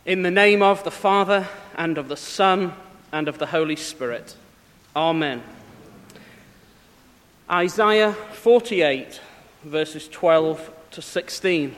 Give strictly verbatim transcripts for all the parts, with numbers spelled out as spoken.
In the name of the Father, and of the Son, and of the Holy Spirit. Amen. Isaiah forty-eight, verses twelve to sixteen.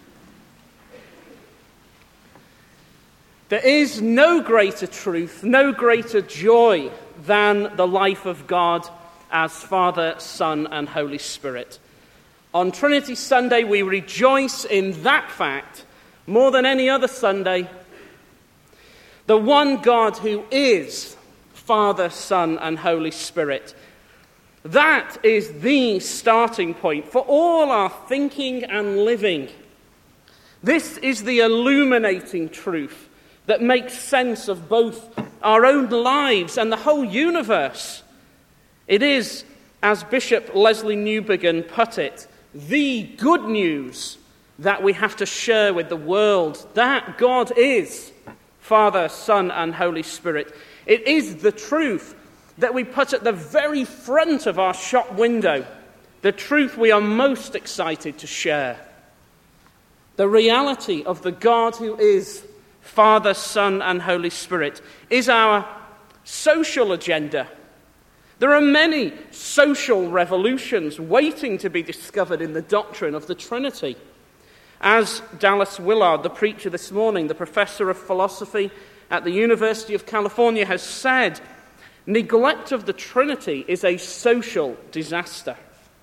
There is no greater truth, no greater joy than the life of God as Father, Son, and Holy Spirit. On Trinity Sunday, we rejoice in that fact more than any other Sunday. The one God who is Father, Son, and Holy Spirit. That is the starting point for all our thinking and living. This is the illuminating truth that makes sense of both our own lives and the whole universe. It is, as Bishop Leslie Newbigin put it, the good news that we have to share with the world, that God is Father, Son, and Holy Spirit. It is the truth that we put at the very front of our shop window, the truth we are most excited to share. The reality of the God who is Father, Son, and Holy Spirit is our social agenda. There are many social revolutions waiting to be discovered in the doctrine of the Trinity. As Dallas Willard, the preacher this morning, the professor of philosophy at the University of California, has said, neglect of the Trinity is a social disaster.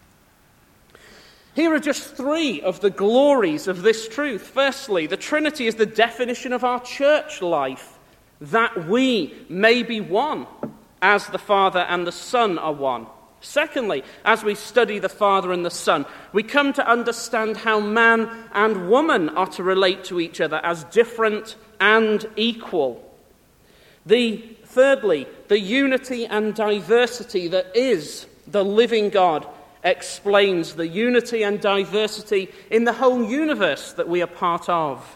Here are just three of the glories of this truth. Firstly, the Trinity is the definition of our church life, that we may be one, as the Father and the Son are one. Secondly, as we study the Father and the Son, we come to understand how man and woman are to relate to each other as different and equal. The thirdly, the unity and diversity that is the living God explains the unity and diversity in the whole universe that we are part of.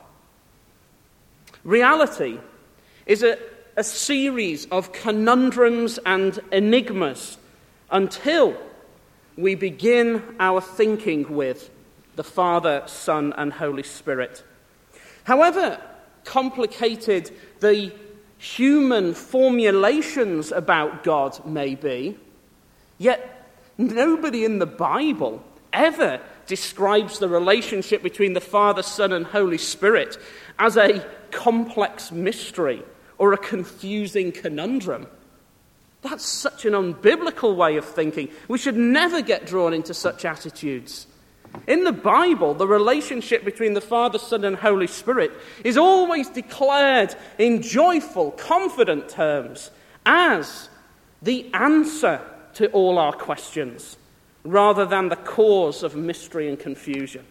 Reality is a, a series of conundrums and enigmas until we begin our thinking with the Father, Son, and Holy Spirit. However complicated the human formulations about God may be, yet nobody in the Bible ever describes the relationship between the Father, Son, and Holy Spirit as a complex mystery or a confusing conundrum. That's such an unbiblical way of thinking. We should never get drawn into such attitudes. In the Bible, the relationship between the Father, Son, and Holy Spirit is always declared in joyful, confident terms as the answer to all our questions, rather than the cause of mystery and confusion.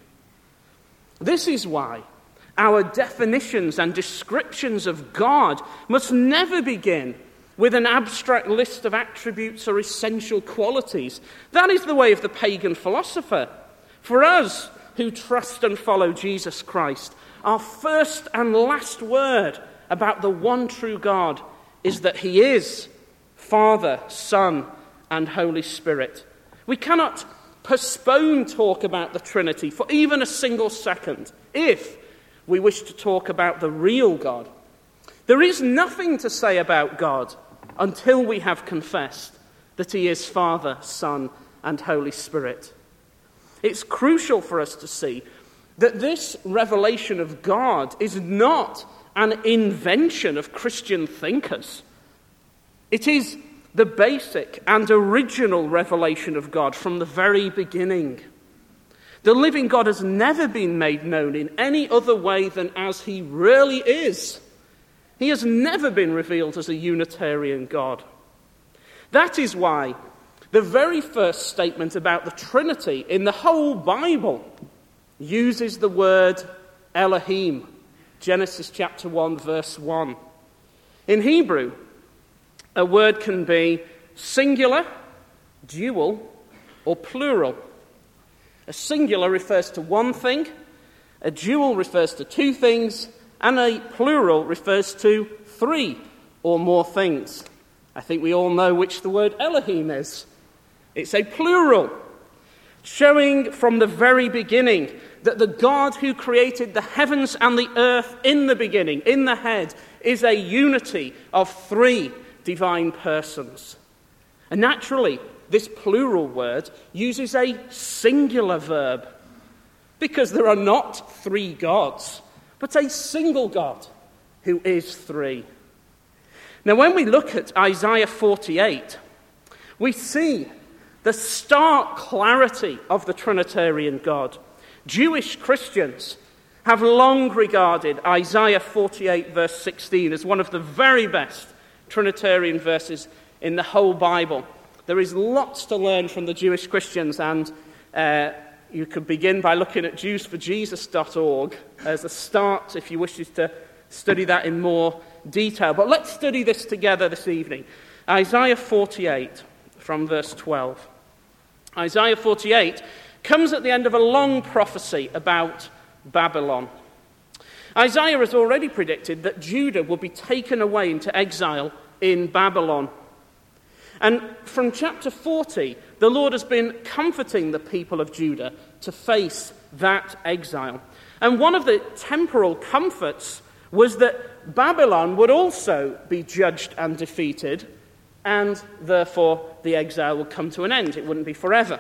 This is why our definitions and descriptions of God must never begin with an abstract list of attributes or essential qualities. That is the way of the pagan philosopher. For us who trust and follow Jesus Christ, our first and last word about the one true God is that he is Father, Son, and Holy Spirit. We cannot postpone talk about the Trinity for even a single second if we wish to talk about the real God. There is nothing to say about God until we have confessed that he is Father, Son, and Holy Spirit. It's crucial for us to see that this revelation of God is not an invention of Christian thinkers. It is the basic and original revelation of God from the very beginning. The living God has never been made known in any other way than as he really is. He has never been revealed as a Unitarian God. That is why the very first statement about the Trinity in the whole Bible uses the word Elohim, Genesis chapter one, verse one. In Hebrew, a word can be singular, dual, or plural. A singular refers to one thing, a dual refers to two things, and a plural refers to three or more things. I think we all know which the word Elohim is. It's a plural, showing from the very beginning that the God who created the heavens and the earth in the beginning, in the head, is a unity of three divine persons. And naturally, this plural word uses a singular verb, because there are not three gods, but a single God who is three. Now, when we look at Isaiah forty-eight, we see the stark clarity of the Trinitarian God. Jewish Christians have long regarded Isaiah forty-eight, verse sixteen, as one of the very best Trinitarian verses in the whole Bible. There is lots to learn from the Jewish Christians, and uh, you could begin by looking at Jews for Jesus dot org as a start if you wish to study that in more detail. But let's study this together this evening. Isaiah forty-eight, from verse twelve. Isaiah forty-eight comes at the end of a long prophecy about Babylon. Isaiah has already predicted that Judah will be taken away into exile in Babylon. And from chapter forty, the Lord has been comforting the people of Judah to face that exile. And one of the temporal comforts was that Babylon would also be judged and defeated, and therefore the exile would come to an end. It wouldn't be forever.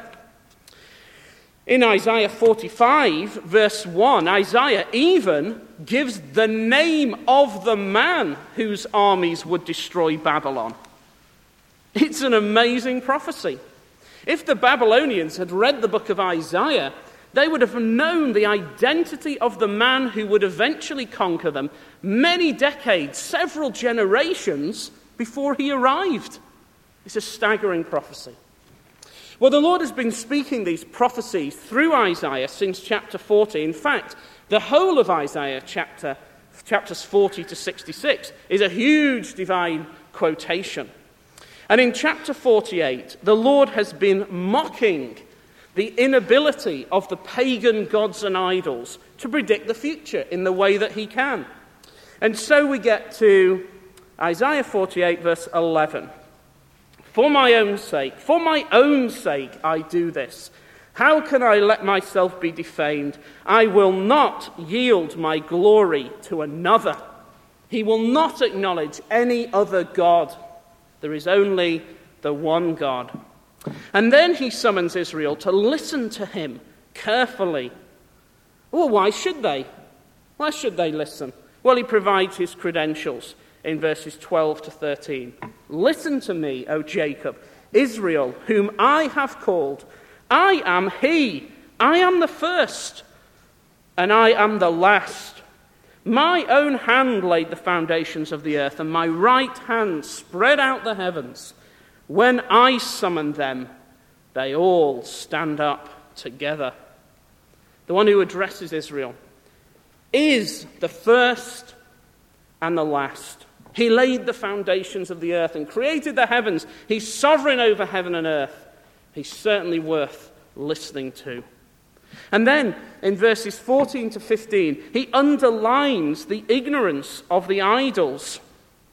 In Isaiah forty-five, verse one, Isaiah even gives the name of the man whose armies would destroy Babylon. It's an amazing prophecy. If the Babylonians had read the book of Isaiah, they would have known the identity of the man who would eventually conquer them many decades, several generations before he arrived. It's a staggering prophecy. Well, the Lord has been speaking these prophecies through Isaiah since chapter forty. In fact, the whole of Isaiah, chapter, chapters forty to sixty-six, is a huge divine quotation. And in chapter forty-eight, the Lord has been mocking the inability of the pagan gods and idols to predict the future in the way that he can. And so we get to Isaiah forty-eight, verse eleven. For my own sake, for my own sake, I do this. How can I let myself be defamed? I will not yield my glory to another. He will not acknowledge any other God. There is only the one God. And then he summons Israel to listen to him carefully. Well, why should they? Why should they listen? Well, he provides his credentials in verses twelve to thirteen. Listen to me, O Jacob, Israel, whom I have called. I am he. I am the first, and I am the last. My own hand laid the foundations of the earth, and my right hand spread out the heavens. When I summon them, they all stand up together. The one who addresses Israel is the first and the last. He laid the foundations of the earth and created the heavens. He's sovereign over heaven and earth. He's certainly worth listening to. And then, in verses fourteen to fifteen, he underlines the ignorance of the idols.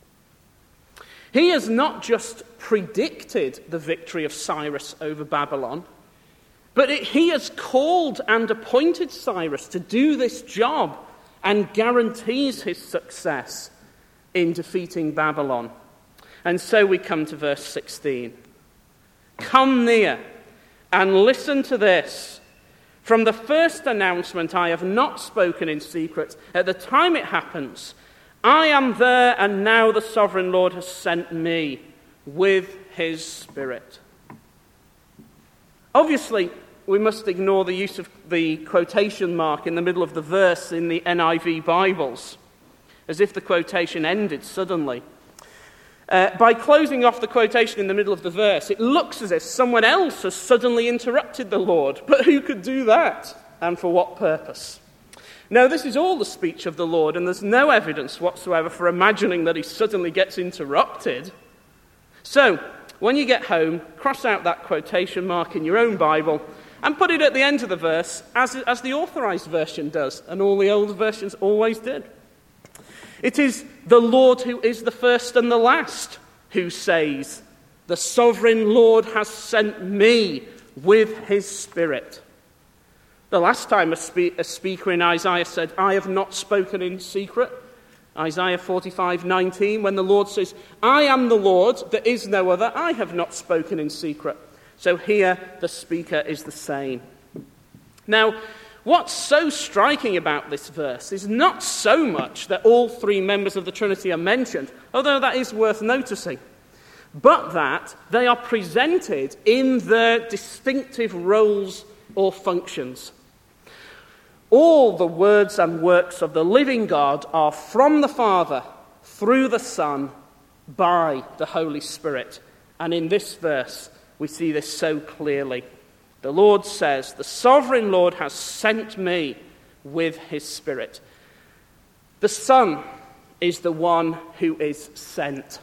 He has not just predicted the victory of Cyrus over Babylon, but it, he has called and appointed Cyrus to do this job and guarantees his success in defeating Babylon. And so we come to verse sixteen. Come near and listen to this. From the first announcement, I have not spoken in secret. At the time it happens, I am there, and now the sovereign Lord has sent me with his Spirit. Obviously, we must ignore the use of the quotation mark in the middle of the verse in the N I V Bibles, as if the quotation ended suddenly. Uh, by closing off the quotation in the middle of the verse, it looks as if someone else has suddenly interrupted the Lord. But who could do that? And for what purpose? No, this is all the speech of the Lord, and there's no evidence whatsoever for imagining that he suddenly gets interrupted. So, when you get home, cross out that quotation mark in your own Bible and put it at the end of the verse, as, as the Authorized Version does, and all the older versions always did. It is the Lord who is the first and the last who says, the sovereign Lord has sent me with his Spirit. The last time a, spe- a speaker in Isaiah said, I have not spoken in secret, Isaiah forty-five nineteen, when the Lord says, I am the Lord, there is no other, I have not spoken in secret. So here the speaker is the same. Now, what's so striking about this verse is not so much that all three members of the Trinity are mentioned, although that is worth noticing, but that they are presented in their distinctive roles or functions. All the words and works of the living God are from the Father, through the Son, by the Holy Spirit. And in this verse, we see this so clearly. The Lord says, the sovereign Lord has sent me with his Spirit. The Son is the one who is sent.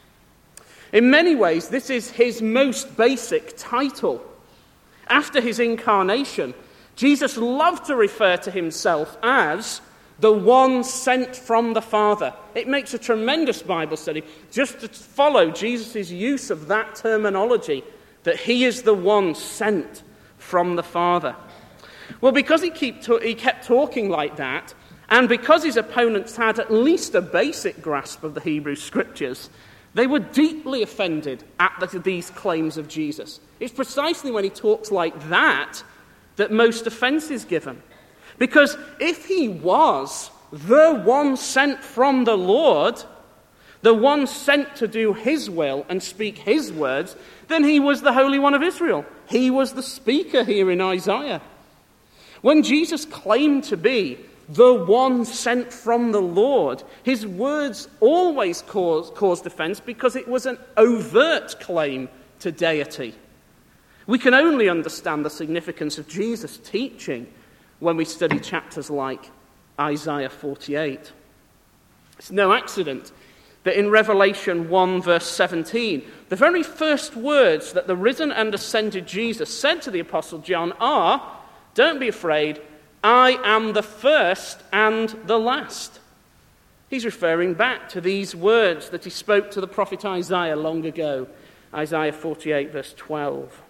In many ways, this is his most basic title. After his incarnation, Jesus loved to refer to himself as the one sent from the Father. It makes a tremendous Bible study just to follow Jesus' use of that terminology, that he is the one sent from the Father. Well, because he, keep to- he kept talking like that, and because his opponents had at least a basic grasp of the Hebrew Scriptures, they were deeply offended at the, these claims of Jesus. It's precisely when he talks like that that most offense is given. Because if he was the one sent from the Lord, the one sent to do his will and speak his words, then he was the Holy One of Israel. He was the speaker here in Isaiah. When Jesus claimed to be the one sent from the Lord, his words always caused, caused offense because it was an overt claim to deity. We can only understand the significance of Jesus' teaching when we study chapters like Isaiah forty-eight. It's no accident that in Revelation one verse seventeen, the very first words that the risen and ascended Jesus said to the Apostle John are, don't be afraid, I am the first and the last. He's referring back to these words that he spoke to the prophet Isaiah long ago, Isaiah forty-eight verse twelve.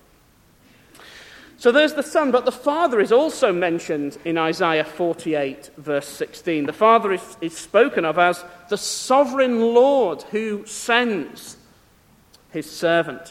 So there's the Son, but the Father is also mentioned in Isaiah forty-eight, verse sixteen. The Father is, is spoken of as the sovereign Lord who sends his servant.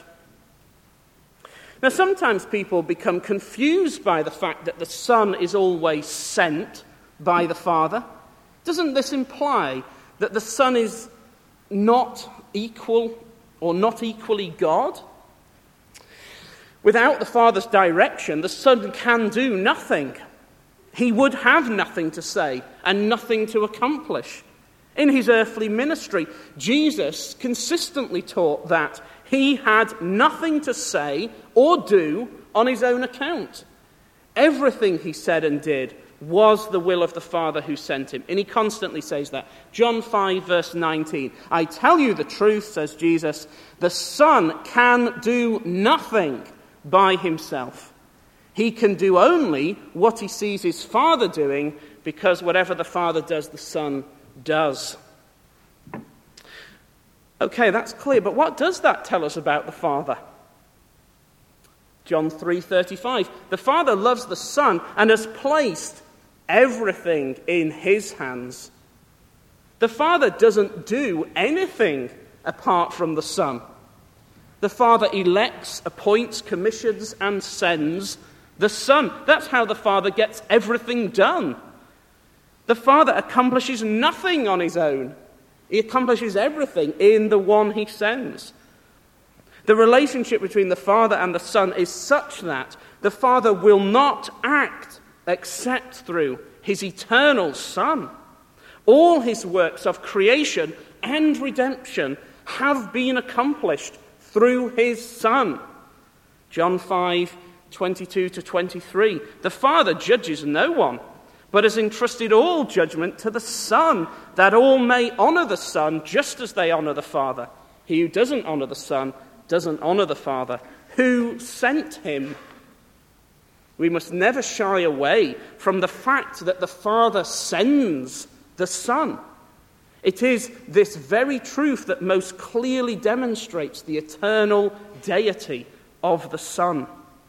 Now, sometimes people become confused by the fact that the Son is always sent by the Father. Doesn't this imply that the Son is not equal or not equally God? Without the Father's direction, the Son can do nothing. He would have nothing to say and nothing to accomplish. In his earthly ministry, Jesus consistently taught that he had nothing to say or do on his own account. Everything he said and did was the will of the Father who sent him. And he constantly says that. John five, verse nineteen. I tell you the truth, says Jesus, the Son can do nothing by himself. He can do only what he sees his Father doing, because whatever the Father does, the Son does. Okay, that's clear, but what does that tell us about the Father? John three thirty-five. The Father loves the Son and has placed everything in his hands. The Father doesn't do anything apart from the Son. The Father elects, appoints, commissions, and sends the Son. That's how the Father gets everything done. The Father accomplishes nothing on his own. He accomplishes everything in the one he sends. The relationship between the Father and the Son is such that the Father will not act except through his eternal Son. All his works of creation and redemption have been accomplished through his Son. John five, twenty-two to twenty-three. The Father judges no one, but has entrusted all judgment to the Son, that all may honor the Son just as they honor the Father. He who doesn't honor the Son doesn't honor the Father who sent him. We must never shy away from the fact that the Father sends the Son. It is this very truth that most clearly demonstrates the eternal deity of the Son.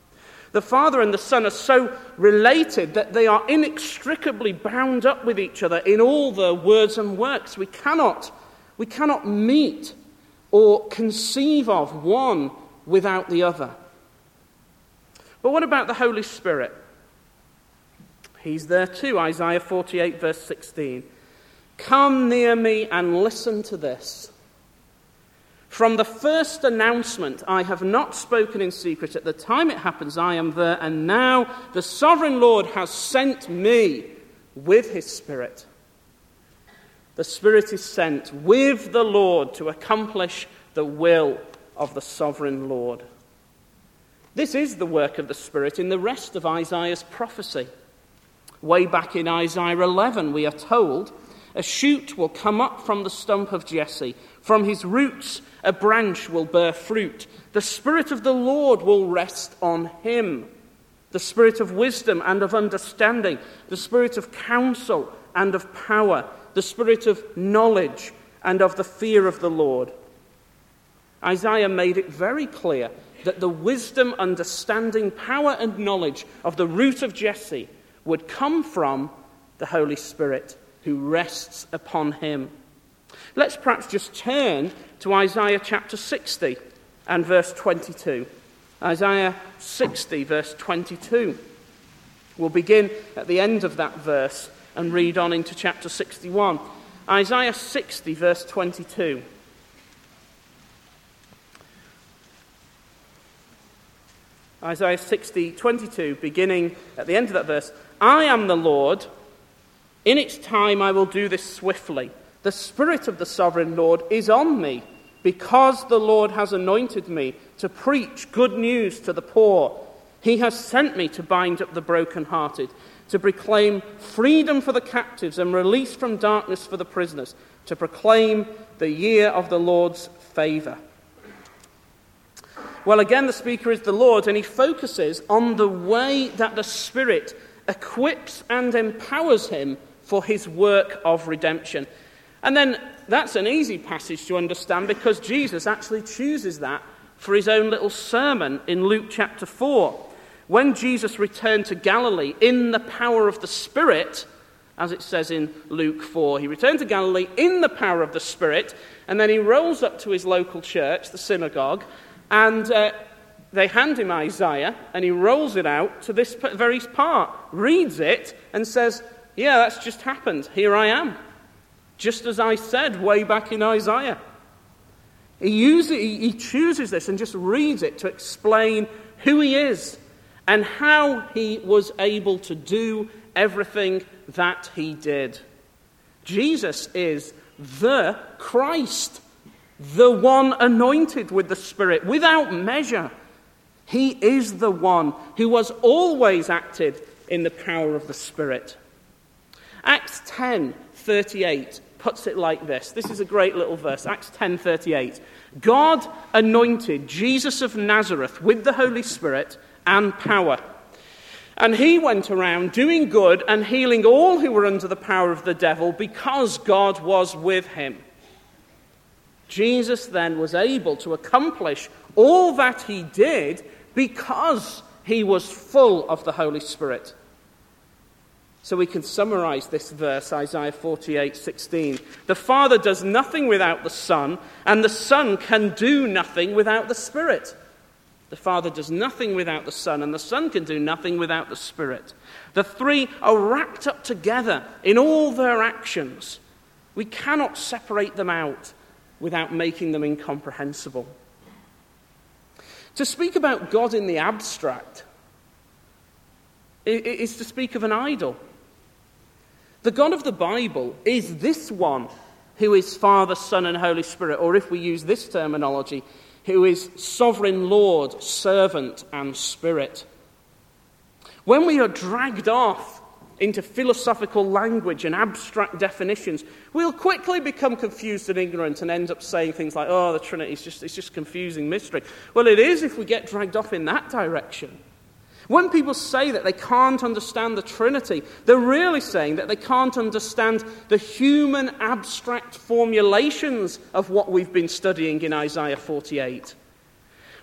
The Father and the Son are so related that they are inextricably bound up with each other in all their words and works. We cannot, we cannot meet or conceive of one without the other. But what about the Holy Spirit? He's there too. Isaiah forty-eight verse sixteen. Come near me and listen to this. From the first announcement, I have not spoken in secret. At the time it happens, I am there. And now the sovereign Lord has sent me with his Spirit. The Spirit is sent with the Lord to accomplish the will of the sovereign Lord. This is the work of the Spirit in the rest of Isaiah's prophecy. Way back in Isaiah eleven, we are told, a shoot will come up from the stump of Jesse. From his roots, a branch will bear fruit. The Spirit of the Lord will rest on him. The Spirit of wisdom and of understanding. The Spirit of counsel and of power. The Spirit of knowledge and of the fear of the Lord. Isaiah made it very clear that the wisdom, understanding, power and knowledge of the root of Jesse would come from the Holy Spirit who rests upon him. Let's perhaps just turn to Isaiah chapter sixty and verse twenty-two. Isaiah sixty verse twenty-two. We'll begin at the end of that verse and read on into chapter sixty-one. Isaiah sixty verse twenty-two. Isaiah sixty twenty-two, beginning at the end of that verse. I am the Lord. In its time I will do this swiftly. The Spirit of the sovereign Lord is on me, because the Lord has anointed me to preach good news to the poor. He has sent me to bind up the brokenhearted, to proclaim freedom for the captives and release from darkness for the prisoners, to proclaim the year of the Lord's favour. Well, again, the speaker is the Lord, and he focuses on the way that the Spirit equips and empowers him for his work of redemption. And then that's an easy passage to understand because Jesus actually chooses that for his own little sermon in Luke chapter four. When Jesus returned to Galilee in the power of the Spirit, as it says in Luke four, he returned to Galilee in the power of the Spirit, and then he rolls up to his local church, the synagogue, and uh, they hand him Isaiah, and he rolls it out to this very part, reads it, and says, yeah, that's just happened. Here I am. Just as I said way back in Isaiah. He, uses, he chooses this and just reads it to explain who he is and how he was able to do everything that he did. Jesus is the Christ, the one anointed with the Spirit without measure. He is the one who was always acted in the power of the Spirit. Acts ten thirty-eight puts it like this. This is a great little verse. Acts ten thirty-eight. God anointed Jesus of Nazareth with the Holy Spirit and power. And he went around doing good and healing all who were under the power of the devil because God was with him. Jesus then was able to accomplish all that he did because he was full of the Holy Spirit. So we can summarize this verse, Isaiah forty-eight sixteen. The Father does nothing without the Son, and the Son can do nothing without the Spirit. The Father does nothing without the Son, and the Son can do nothing without the Spirit. The three are wrapped up together in all their actions. We cannot separate them out without making them incomprehensible. To speak about God in the abstract is to speak of an idol. The God of the Bible is this one who is Father, Son, and Holy Spirit, or if we use this terminology, who is sovereign Lord, servant, and Spirit. When we are dragged off into philosophical language and abstract definitions, we'll quickly become confused and ignorant and end up saying things like, oh, the Trinity is just, it's just confusing mystery. Well, it is if we get dragged off in that direction. When people say that they can't understand the Trinity, they're really saying that they can't understand the human abstract formulations of what we've been studying in Isaiah forty-eight.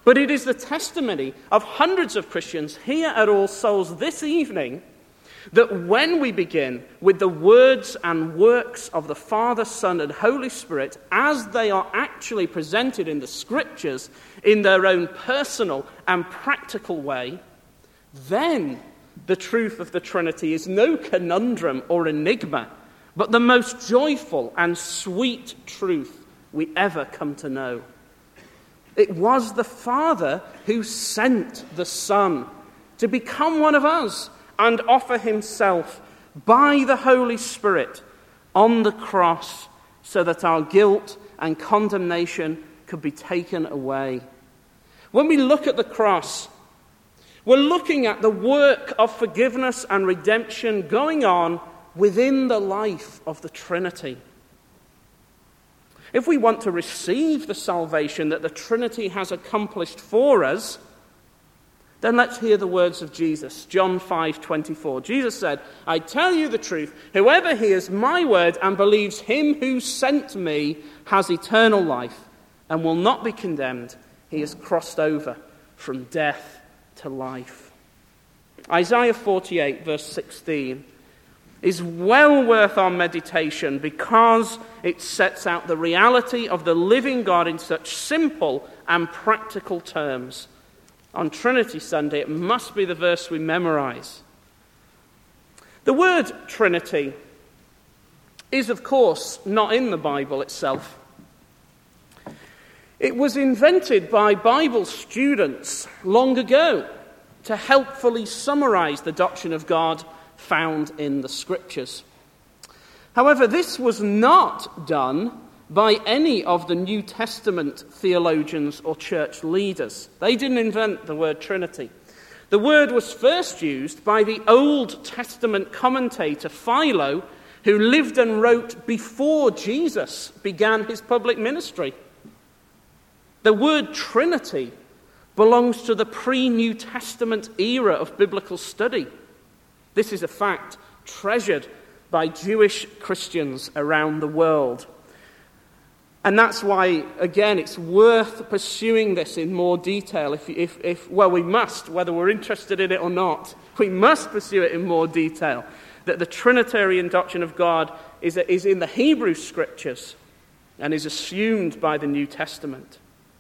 But it is the testimony of hundreds of Christians here at All Souls this evening that when we begin with the words and works of the Father, Son, and Holy Spirit as they are actually presented in the Scriptures in their own personal and practical way, then the truth of the Trinity is no conundrum or enigma, but the most joyful and sweet truth we ever come to know. It was the Father who sent the Son to become one of us and offer himself by the Holy Spirit on the cross so that our guilt and condemnation could be taken away. When we look at the cross, we're looking at the work of forgiveness and redemption going on within the life of the Trinity. If we want to receive the salvation that the Trinity has accomplished for us, then let's hear the words of Jesus, John five twenty-four. Jesus said, "I tell you the truth, whoever hears my word and believes him who sent me has eternal life and will not be condemned. He has crossed over from death to life." Isaiah forty-eight, verse sixteen, is well worth our meditation because it sets out the reality of the living God in such simple and practical terms. On Trinity Sunday, it must be the verse we memorize. The word Trinity is, of course, not in the Bible itself. It was invented by Bible students long ago to helpfully summarize the doctrine of God found in the Scriptures. However, this was not done by any of the New Testament theologians or church leaders. They didn't invent the word Trinity. The word was first used by the Old Testament commentator Philo, who lived and wrote before Jesus began his public ministry. The word Trinity belongs to the pre-New Testament era of biblical study. This is a fact treasured by Jewish Christians around the world. And that's why, again, it's worth pursuing this in more detail. If, if, if, well, we must, whether we're interested in it or not, we must pursue it in more detail. That the Trinitarian doctrine of God is, is in the Hebrew Scriptures and is assumed by the New Testament.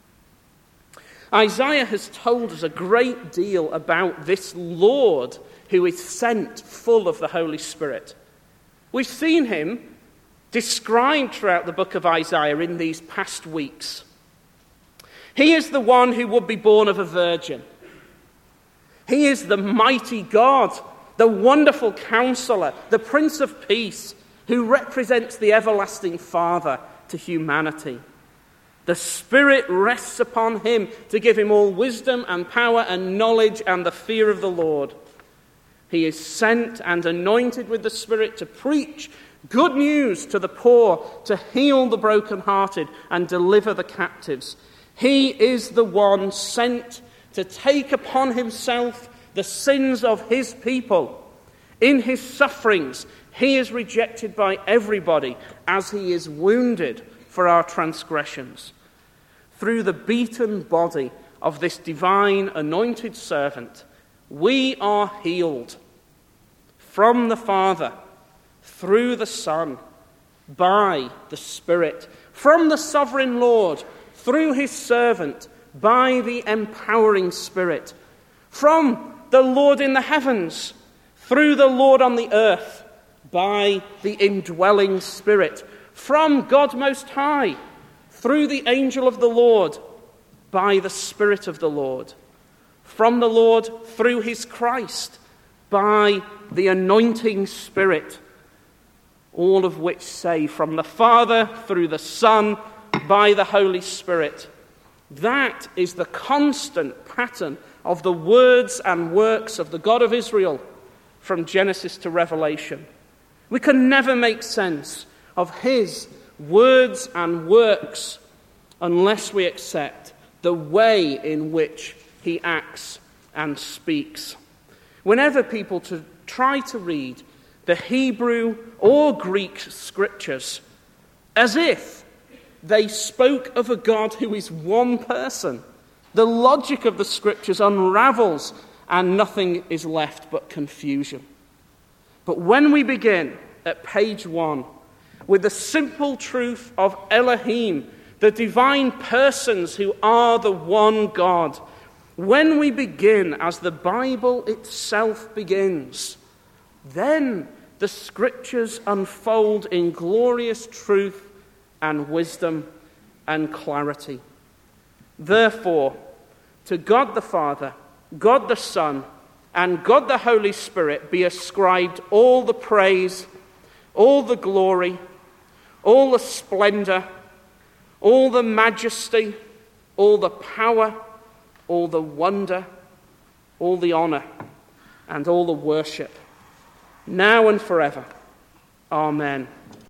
Isaiah has told us a great deal about this Lord who is sent full of the Holy Spirit. We've seen him described throughout the book of Isaiah in these past weeks. He is the one who would be born of a virgin. He is the mighty God, the wonderful counselor, the Prince of Peace, who represents the everlasting Father to humanity. The Spirit rests upon him to give him all wisdom and power and knowledge and the fear of the Lord. He is sent and anointed with the Spirit to preach good news to the poor, to heal the brokenhearted and deliver the captives. He is the one sent to take upon himself the sins of his people. In his sufferings, he is rejected by everybody as he is wounded for our transgressions. Through the beaten body of this divine anointed servant, we are healed from the Father, through the Son, by the Spirit, from the sovereign Lord, through his servant, by the empowering Spirit, from the Lord in the heavens, through the Lord on the earth, by the indwelling Spirit, from God Most High, through the angel of the Lord, by the Spirit of the Lord, from the Lord through his Christ, by the anointing Spirit, all of which say from the Father through the Son, by the Holy Spirit. That is the constant pattern of the words and works of the God of Israel from Genesis to Revelation. We can never make sense of his words and works unless we accept the way in which he acts and speaks. Whenever people to try to read the Hebrew or Greek scriptures as if they spoke of a God who is one person, The logic of the Scriptures unravels, and nothing is left but confusion. But when we begin at page one with the simple truth of Elohim, the divine persons who are the one God, when we begin as the Bible itself begins, then the Scriptures unfold in glorious truth and wisdom and clarity. Therefore, to God the Father, God the Son, and God the Holy Spirit be ascribed all the praise, all the glory, all the splendor, all the majesty, all the power, all the wonder, all the honor, and all the worship, now and forever. Amen.